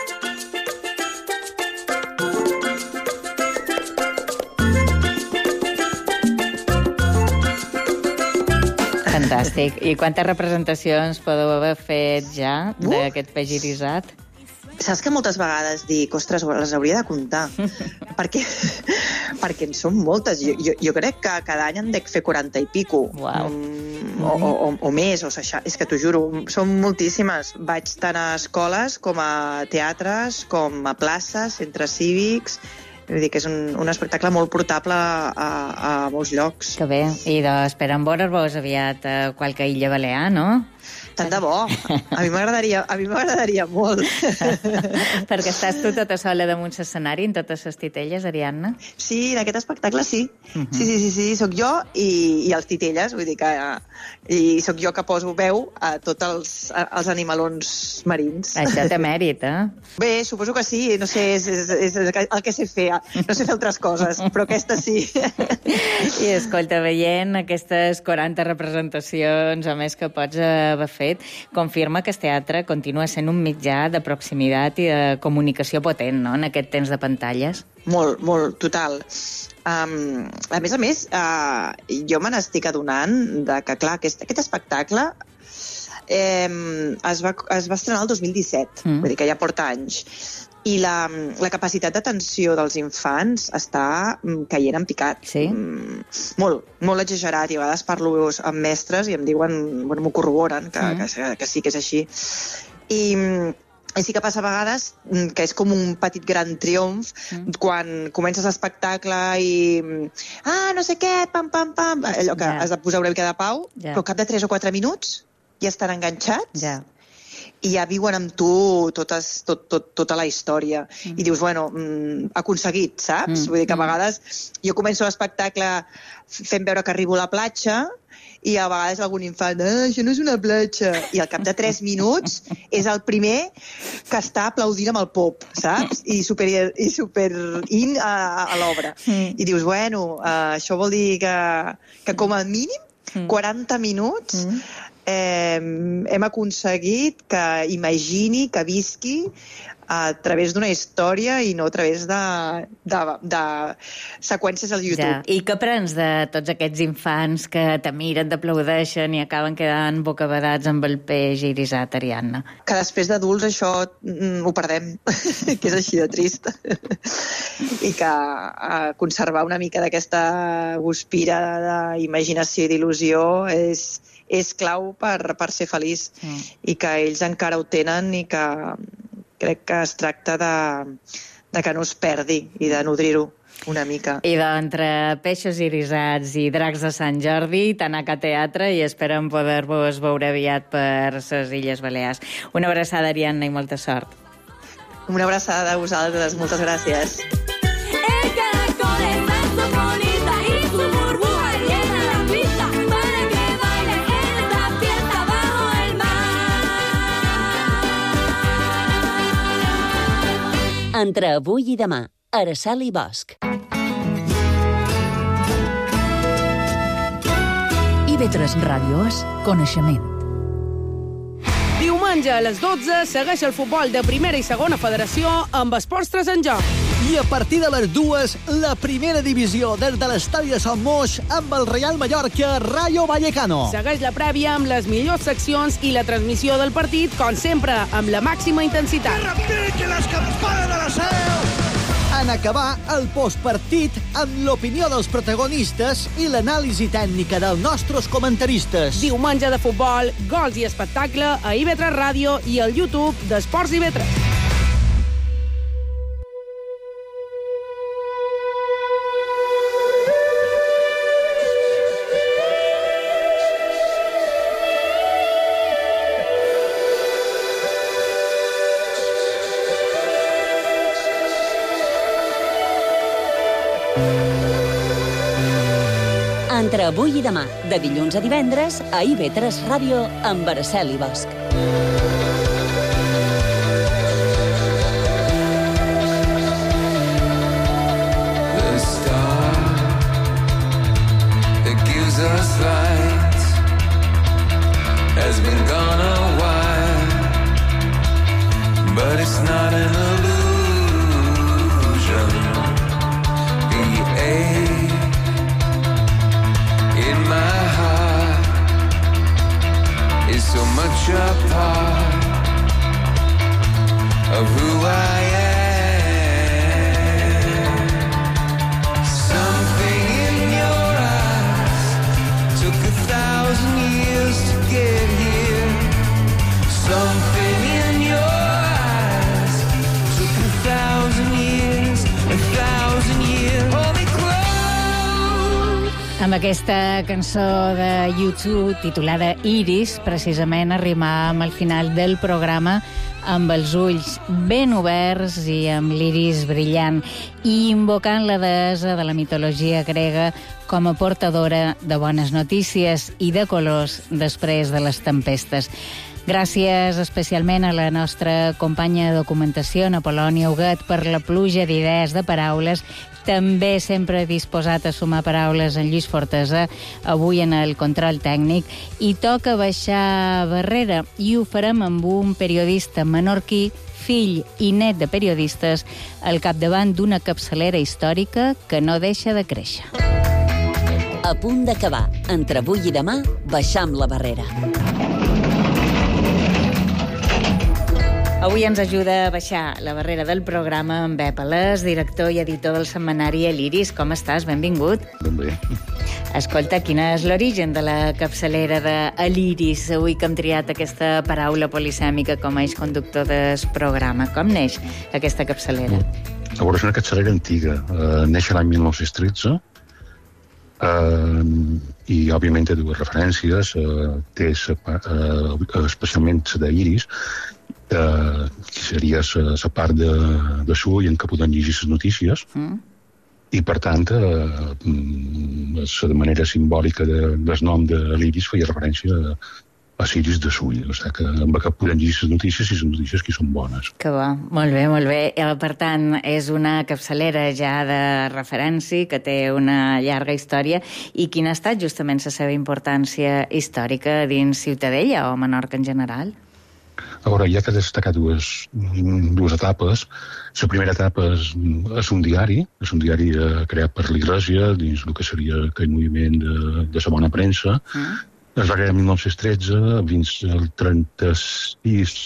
Fantàstic. I quantes representacions podeu haver fet ja d'aquest peix irisat? Saps que moltes vegades dic, ostres, les hauria de comptar, perquè en són moltes. Jo crec que cada any en dec fer 40 i pico, o més, o 60. És que t'ho juro, són moltíssimes. Vaig tant a escoles com a teatres, com a places, centres cívics. Vull dir que és un espectacle molt portable a molts llocs. Que bé. I esperen veure's aviat a qualque illa balear, no? Tant de bo. A mi m'agradaria molt. Perquè estàs tu tota sola damunt l'escenari, en totes les titelles, Ariadna? Sí, en aquest espectacle sí. Sí, soc jo i els titelles, vull dir que... I soc jo que poso veu a tots els animalons marins. Això té mèrit, Bé, suposo que sí, no sé, és el que sé fer. No sé fer altres coses, però aquesta sí. I escolta, veient aquestes 40 representacions, a més que pots haver fet, confirma que el teatre continua sent un mitjà de proximitat i de comunicació potent, no?, en aquest temps de pantalles. Molt, total. A més, jo me n'estic adonant que, clar, aquest espectacle es va estrenar el 2017, vull dir que ja porta anys. I la capacitat d'atenció dels infants està caient en picat. Sí? Molt exagerat. I a vegades parlo amb mestres i em diuen, m'ho corroboren, que sí que és així. I sí que passa a vegades que és com un petit gran triomf quan comences l'espectacle i... no sé què, pam, allò que has de posar una mica de pau, però al cap de 3 o 4 minuts ja estan enganxats i ja viuen amb tu tota la història. I dius, aconseguit, saps? Vull dir que a vegades jo començo l'espectacle fent veure que arribo a la platja i a vegades algun infant, això no és una platja. I al cap de 3 minuts és el primer que està aplaudint amb el pop, saps? I super in a l'obra. I dius, això vol dir que com a mínim 40 minuts hem aconseguit que imagini, que visqui a través d'una història i no a través de seqüències al YouTube. Ja. I què aprens de tots aquests infants que te miren, t'aplaudeixen i acaben quedant bocabadats amb el peix irisat, Ariadna? Que després d'adults això ho perdem, que és així de trist. I que conservar una mica d'aquesta guspira d'imaginació i d'il·lusió és clau per ser feliç. I que ells encara ho tenen i que crec que es tracta de que no es perdi i de nodrir-ho una mica. I d'entre peixos irisats i dracs de Sant Jordi, t'anar a teatre i esperem poder-vos veure aviat per les Illes Balears. Una abraçada, Ariadna, i molta sort. Una abraçada a vosaltres, moltes gràcies. Entre avui i demà, Araceli Bosch. IB3 Ràdio és coneixement. Diumenge a les 12 segueix el futbol de primera i segona federació amb Esports 3 en joc. I a partir de les 2, la primera divisió des de l'estadi de Sant Moix amb el Real Mallorca Rayo Vallecano. Segueix la prèvia amb les millors seccions i la transmissió del partit, com sempre, amb la màxima intensitat. Repique les campanes de la Seu! En acabar el postpartit amb l'opinió dels protagonistes i l'anàlisi tècnica dels nostres comentaristes. Diumenge de futbol, gols i espectacle a IB3 Ràdio i al YouTube d'Esports IB3. Entre avui i demà, de dilluns a divendres, a IB3 Ràdio amb Araceli Bosch. The star that gives us light has been gone a while, but it's not an illusion. The ache in my heart is so much a part of who I am. Something in your eyes took 1,000 years to get here. Something in your eyes took 1,000 years, 1,000 years. Hold me close. Amb aquesta cançó de YouTube titulada Iris, precisament arribàvem al final del programa amb els ulls ben oberts i amb l'iris brillant i invocant la deessa de la mitologia grega com a portadora de bones notícies i de colors després de les tempestes. Gràcies especialment a la nostra companya de documentació, Apol·lònia Huguet, per la pluja d'idees de paraules. També sempre disposat a sumar paraules en Lluís Fortesa, avui en el control tècnic. I toca baixar barrera, i ho farem amb un periodista menorquí, fill i net de periodistes, al capdavant d'una capçalera històrica que no deixa de créixer. A punt d'acabar, entre avui i demà, baixam la barrera. Avui ens ajuda a baixar la barrera del programa en Pep Alès, director i editor del setmanari l'Iris. Com estàs? Benvingut. Ben bé. Escolta, quin és l'origen de la capçalera de l'Iris? Avui que hem triat aquesta paraula polisèmica com a eix conductor del programa. Com neix aquesta capçalera? Llavors, és una capçalera antiga. Neix l'any 1913 i, òbviament, té dues referències. Té especialment la d'Iris, que seria la part de sud i en què podem llegir les notícies. I, per tant, de manera simbòlica del nom de l'Iris feia referència a Iris de Sull. O sigui que amb aquest podem llegir les notícies i les notícies que són bones. Que bo, molt bé, molt bé. Per tant, és una capçalera ja de referència, que té una llarga història. I quina ha estat justament la seva importància històrica dins Ciutadella o Menorca en general? A veure, hi ha que destacar dues etapes. La primera etapa és un diari creat per l'Iglésia dins el que seria aquell moviment de la bona premsa. Es va crear el 1913, fins al 36,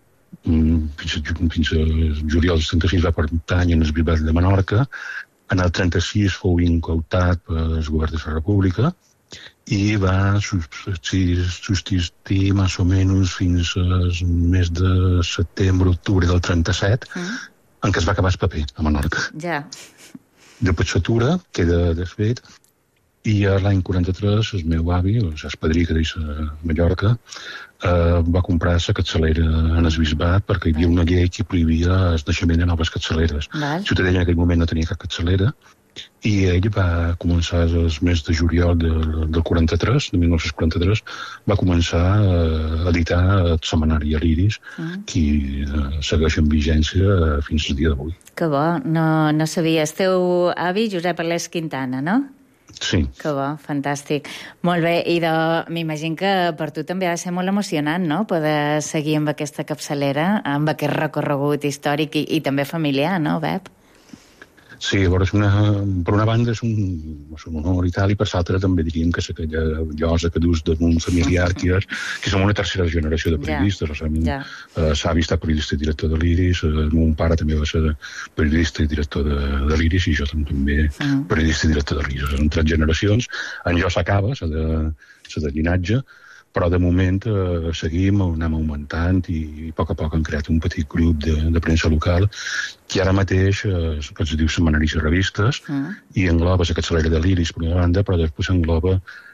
fins a juliol del 36 va pertànyer al Bisbat de Menorca. En el 36 fou incautat pel govern de la República i va subsistir més o menys fins al mes de setembre-octubre del 37, en què es va acabar el paper a Menorca. Ja. Després s'atura, queda desfet, i l'any 43 el meu avi, el padrí que deia a Mallorca, va comprar la capçalera en el Bisbat perquè hi havia una llei que prohibia el naixement de noves capçaleres. Ciutadella en aquell moment no tenia cap capçalera, i ell va començar el mes de juliol del 43, de 1943, va començar a editar el setmanari a l'Iris, que segueix en vigència fins al dia d'avui. Que bo, no sabia. El teu avi, Josep Arlés Quintana, no? Sí. Que bo, fantàstic. Molt bé, i m'imagino que per tu també ha de ser molt emocionant, no?, poder seguir amb aquesta capçalera, amb aquest recorregut històric i també familiar, no, Bep? Sí, a veure, per una banda és un honor i tal, i per l'altra també diríem que és aquella llosa que dus d'un familiar que som una tercera generació de periodistes. Savi està periodista i director de l'Iris, mon pare també va ser periodista i director de l'Iris, i jo també periodista i director de l'Iris. Són 3 generacions, en jo s'acaba, la de llinatge, però de moment seguim, anem augmentant i a poc hem creat un petit grup de premsa local que ara mateix que es diu Setmanaris i Revistes i engloba la capçalera de l'Iris per una banda, però després engloba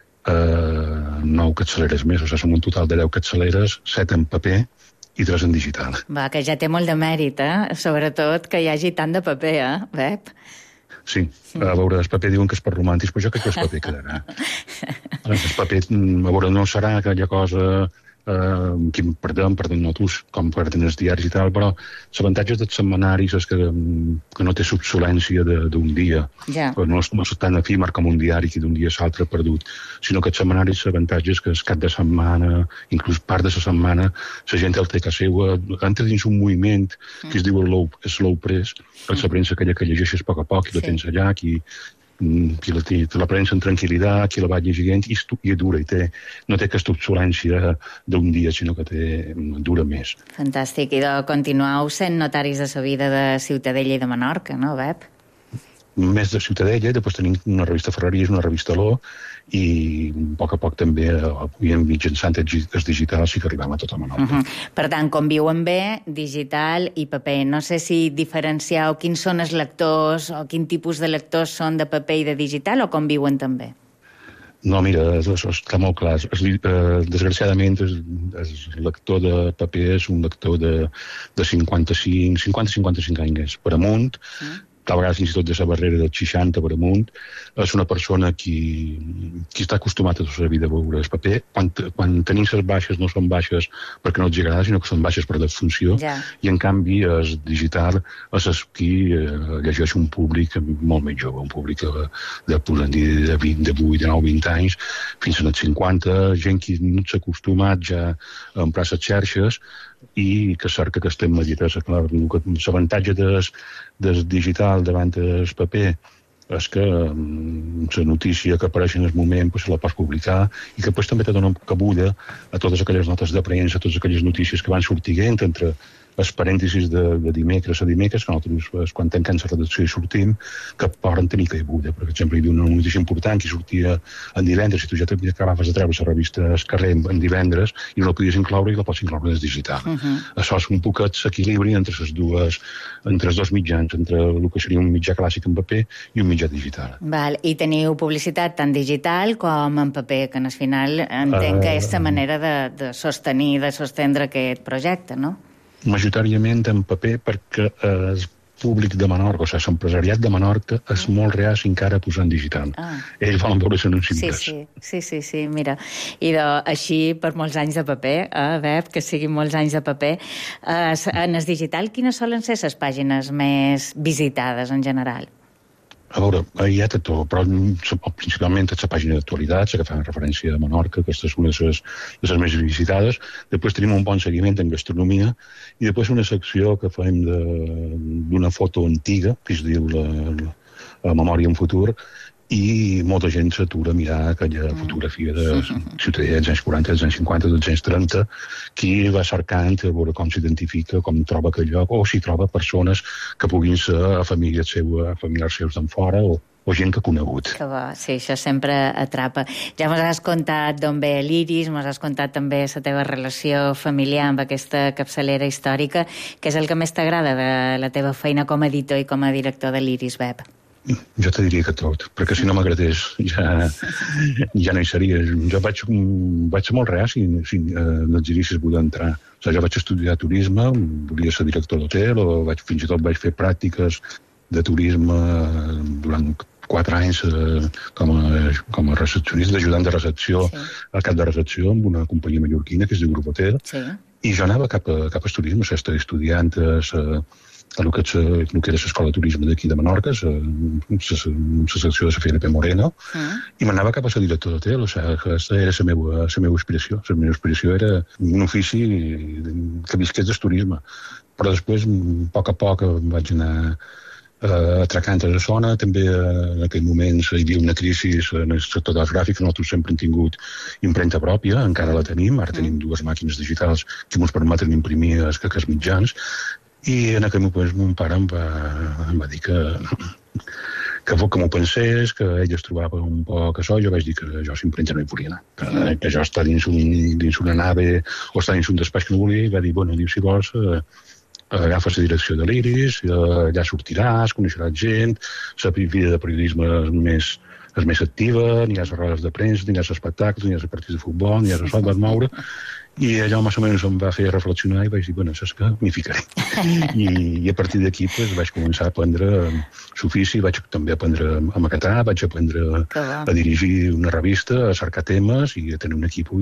9 capçaleres més, o sigui, som un total de 10 capçaleres, 7 en paper i 3 en digital. Va, que ja té molt de mèrit, sobretot que hi hagi tant de paper, Bep? Sí, a veure, el paper diuen que és per romàntics, però jo crec que el paper quedarà. El paper, a veure, no serà aquella cosa que perdem nosaltres, com perden els diaris i tal, però l'avantatge dels setmanaris és que no té subsolència d'un dia. No és tan efímer com un diari que d'un dia a l'altre perdut, sinó que els setmanaris l'avantatge és que el cap de setmana, inclús part de la setmana, la gent el té a casa seva, entra dins un moviment que es diu slow press, la premsa aquella que llegeixes a poc i la tens allà, qui la prens en tranquil·litat, qui la va llegint i dura, no té aquesta obsolència d'un dia, sinó que dura més. Fantàstic, i continueu sent notaris de la vida de Ciutadella i de Menorca, no, Bep? Més de Ciutadella, després tenim una revista Ferreries, una revista L'O, i a poc també mitjançant els digitals sí que arribem a tota Menorca. Per tant, conviuen bé digital i paper. No sé si diferencieu quins són els lectors o quin tipus de lectors són de paper i de digital o conviuen també? No, mira, està molt clar. Desgraciadament, el lector de paper és un lector de 50-55 anys per amunt, a vegades fins i tot de la barrera dels 60 per amunt. És una persona qui està acostumat a tota la vida a veure el paper. Quan tenim les baixes no són baixes perquè no els agrada, sinó que són baixes per defunció, i en canvi el digital és qui llegeix un públic molt més jove, un públic de 20, de 8, de 9, 20 anys, fins als 50, gent que no s'ha acostumat ja a emprar les xarxes i que cerca aquesta immediatesa. L'avantatge del digital davant del paper és que la notícia que apareix en el moment se la pots publicar i que també te dona cabuda a totes aquelles notes de premsa, a totes aquelles notícies que van sortint entre els parèntesis de dimecres a dimecres, que nosaltres quan tanquem la redacció i sortim, que poden tenir caiguda. Per exemple, hi havia una notícia important que sortia en divendres, i tu ja acabaves de treure la revista al carrer en divendres i no la podies incloure i la pots incloure en el digital. Això és un poquet l'equilibri entre els dos mitjans, entre el que seria un mitjà clàssic en paper i un mitjà digital. Val. I teniu publicitat tant digital com en paper, que al final entenc que és la manera de sostenir, de sostendre aquest projecte, no? Majoritàriament en paper perquè públic de Menorca, o sigui, l'empresariat de Menorca és molt reaci encara a posar en digital. Ells volen veure l'anunci imprès. Sí, mira. I així per molts anys de paper, Bep, que siguin molts anys de paper. En el digital, quines solen ser les pàgines més visitades en general? A veure, hi ha tot, però principalment és la pàgina d'actualitats, que fa referència a Menorca, aquesta és una de les més visitades. Després tenim un bon seguiment en gastronomia i després una secció que fem d'una foto antiga, que es diu la Memòria en Futur, i molta gent s'atura a mirar aquella fotografia de ciutadania dels anys 40, dels anys 50, dels anys 30, qui va cercant a veure com s'identifica, com troba aquell lloc, o si troba persones que puguin ser familiars seus d'en fora, o gent que ha conegut. Que bo, sí, això sempre atrapa. Ja mos has contat d'on ve l'Iris, mos has contat també la teva relació familiar amb aquesta capçalera històrica. Què és el que més t'agrada de la teva feina com a editor i com a director de l'Iris, Bep? Jo te diria que tot, perquè si no m'agradés ja no hi seria. Jo vaig ser molt reaci als inicis poder entrar. O sigui, jo vaig estudiar turisme, volia ser director d'hotel, o fins i tot vaig fer pràctiques de turisme durant 4 anys com a recepcionista, ajudant de recepció al cap de recepció amb una companyia mallorquina que es diu Grup Hotel, i jo anava cap a turisme, ser estudiant el que era l'escola de turisme d'aquí de Menorca, la secció de la FLP Moreno, i m'anava cap a ser director d'hotel. O sigui, aquesta era la meva aspiració. La meva aspiració era un ofici que visqués del turisme. Però després, a poc, vaig anar atracant a la zona. També en aquell moment hi havia una crisi en el sector dels gràfics. Nosaltres sempre hem tingut impremta pròpia, encara la tenim. Ara tenim 2 màquines digitals que ens permeten imprimir els mitjans. I en aquell moment mon pare em va dir que m'ho pensés, que ell es trobava un poc això. Jo vaig dir que jo s'impremta no hi volia anar, que jo estar dins una nave o estar dins un despatx que no volia, i va dir, bueno, si vols agafes la direcció de l'Iris, allà sortiràs, coneixeràs gent, la vida de periodisme és més activa, n'hi ha les rodes de premsa, n'hi ha els espectacles, n'hi ha els partits de futbol, n'hi ha això, et vas moure. I allò més o menys em va fer reflexionar i vaig dir, bueno, saps què? M'hi ficaré. I a partir d'aquí vaig començar a aprendre l'ofici, vaig també aprendre a maquetar, vaig aprendre a dirigir una revista, a cercar temes i a tenir un equip.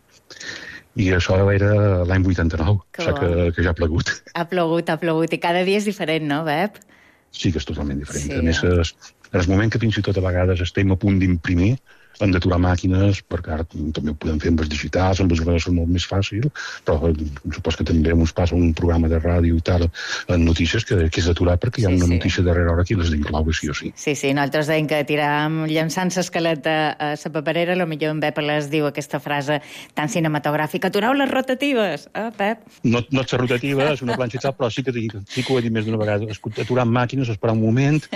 I això era l'any 89, o sigui que ja ha plogut. Ha plogut, i cada dia és diferent, no, Bep? Sí, que és totalment diferent. A més, en el moment que fins i tot a vegades estem a punt d'imprimir, hem d'aturar màquines, perquè ara també ho podem fer amb els digitals, amb els ordenadors és molt més fàcil, però supos que també ens passa un programa de ràdio i tal, en notícies, que és d'aturar perquè hi ha una notícia darrere hora que les d'incloure sí o sí. Sí, nosaltres deim que tiràvem llançant l'escaleta a la paperera, potser en Pep les diu aquesta frase tan cinematogràfica, atureu les rotatives, Pep? No és la rotativa, és una planxa, però sí que ho he dit més d'una vegada, aturar màquines, esperar un moment,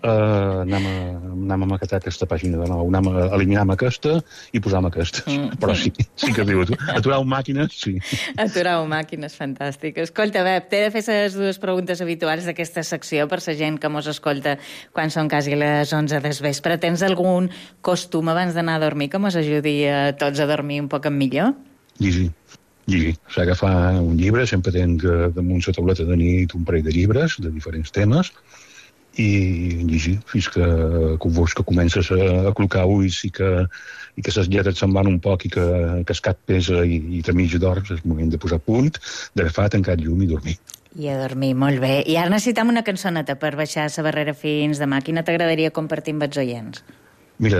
anem a maquetar aquesta pàgina de nou, anem a eliminar aquesta i posar aquesta. Però sí que diu, aturar màquines, sí. Aturar màquines, fantàstic. Escolta, Bep, t'he de fer les 2 preguntes habituals d'aquesta secció per la gent que mos escolta quan són quasi les 11 del vespre. Tens algun costum abans d'anar a dormir que mos ajudi a tots a dormir un poc millor? Llegir. S'ha d'agafar un llibre, sempre tens damunt la tauleta de nit un parell de llibres de diferents temes, i llegir fins que comences a col·locar ulls i que les lletres se'n van un poc i que el cap pesa i te mig d'hores, és el moment de posar punt, d'agafar, tancar el llum i dormir. I a dormir, molt bé. I ara necessitem una cançoneta per baixar la barrera fins demà. Quina t'agradaria compartir amb els oients? Mira,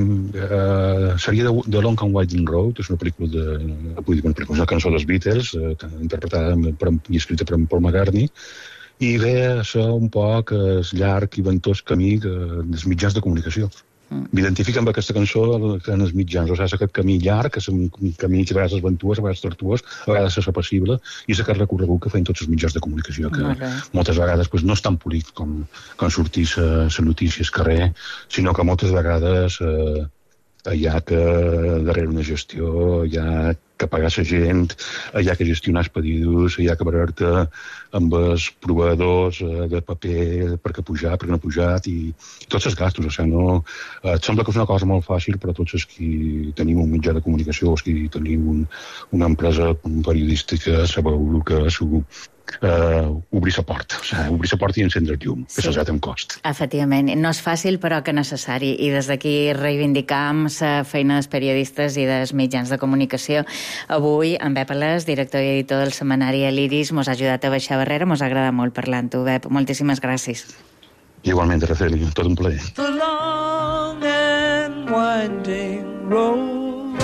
seria de Long and Winding Road, és una pel·lícula, una cançó dels Beatles, interpretada i escrita per Paul McCartney, i ve a ser un poc el llarg i ventós camí dels mitjans de comunicació. M'identifica amb aquesta cançó en els mitjans, o sigui, aquest camí llarg, és un camí que a vegades és ventuós, a vegades tortuós, a vegades és apassible, i és aquest recorregut que feien tots els mitjans de comunicació, que moltes vegades no és tan polit com sortir les notícies carrer, sinó que moltes vegades hi ha que darrere una gestió, hi ha que pagar la gent, hi ha que gestionar els pedidos, hi ha que veure-te amb els proveïdors de paper, per què ha pujat, per què no ha pujat, i tots els gastos. O sigui, no, sembla que és una cosa molt fàcil, però tots els que tenim un mitjà de comunicació, els que tenim una empresa periodística, sabeu el que és obrir la porta. O sigui, obrir la porta i encendre el llum, que és amb cost. Efectivament. No és fàcil, però que necessari. I des d'aquí reivindicam la feina dels periodistes i dels mitjans de comunicació. Avui, en Bep Alès, director i editor del setmanari l'Iris, mos ha ajudat a baixar barrera. Mos agrada molt parlar amb tu, Bep. Moltíssimes gràcies. Igualment, Araceli, tot un plaer. The long and winding road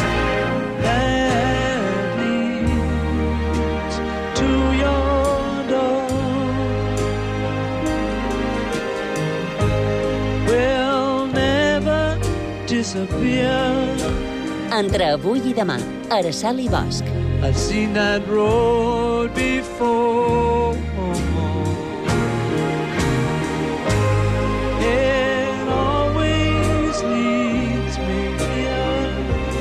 that leads to your door will never disappear. Entre avui i demà, Araceli Bosch. I've seen that road before. It always leads me here.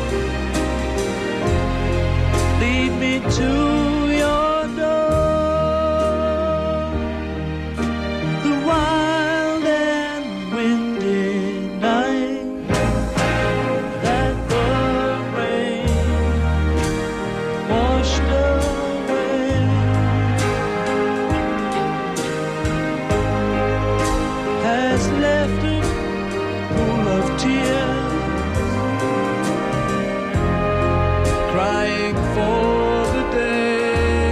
Lead me to your door. The wild and windy night that the rain washed away has left a pool of tears, crying for the day.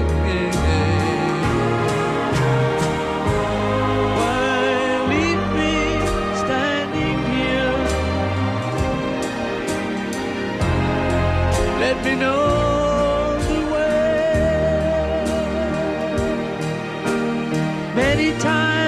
Why leave me standing here? Let me know the way. Many times